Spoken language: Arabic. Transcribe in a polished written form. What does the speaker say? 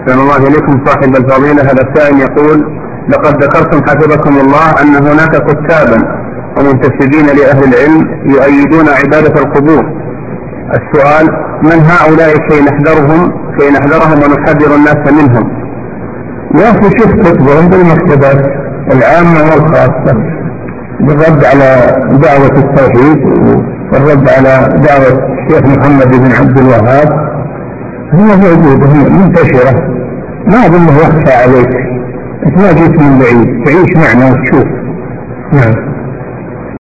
أحسن الله إليكم صاحب الفضيلة. هذا السائل يقول: لقد ذكرتم حفظكم الله أن هناك كتابا ومنتسبين لأهل العلم يؤيدون عبادة القبور. السؤال: من هؤلاء كي نحذرهم ونحذر الناس منهم؟ يا أخي شوف كتبهم بالمكتبات العامة والخاصة بالرد على دعوة التوحيد والرد على دعوة الشيخ محمد بن عبد الوهاب، هي موجودة منتشرة، ما أظنه يخفى عليك. أنت ما جيت من بعيد، تعيش معنا وتشوف. نعم.